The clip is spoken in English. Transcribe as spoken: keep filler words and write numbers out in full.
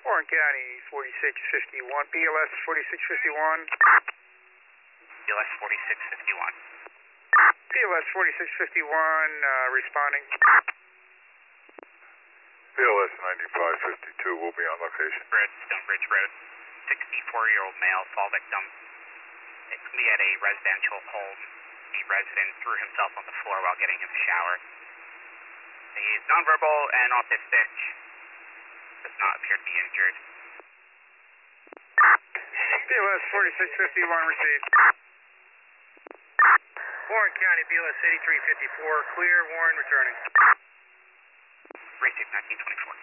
Warren County, forty-six fifty-one, B L S forty-six fifty-one. B L S forty-six fifty-one. B L S forty-six fifty-one, uh, responding. B L S ninety-five fifty-two will be on location. Road, Stonebridge Road. sixty-four-year-old male fall victim. It's me at a residential home. The resident threw himself on the floor while getting in the shower. He's nonverbal and autistic. Does not appear to be injured. B L S forty-six fifty-one received. Warren County, B L S eighty-three fifty-four, clear, Warren returning. Received nineteen twenty-four.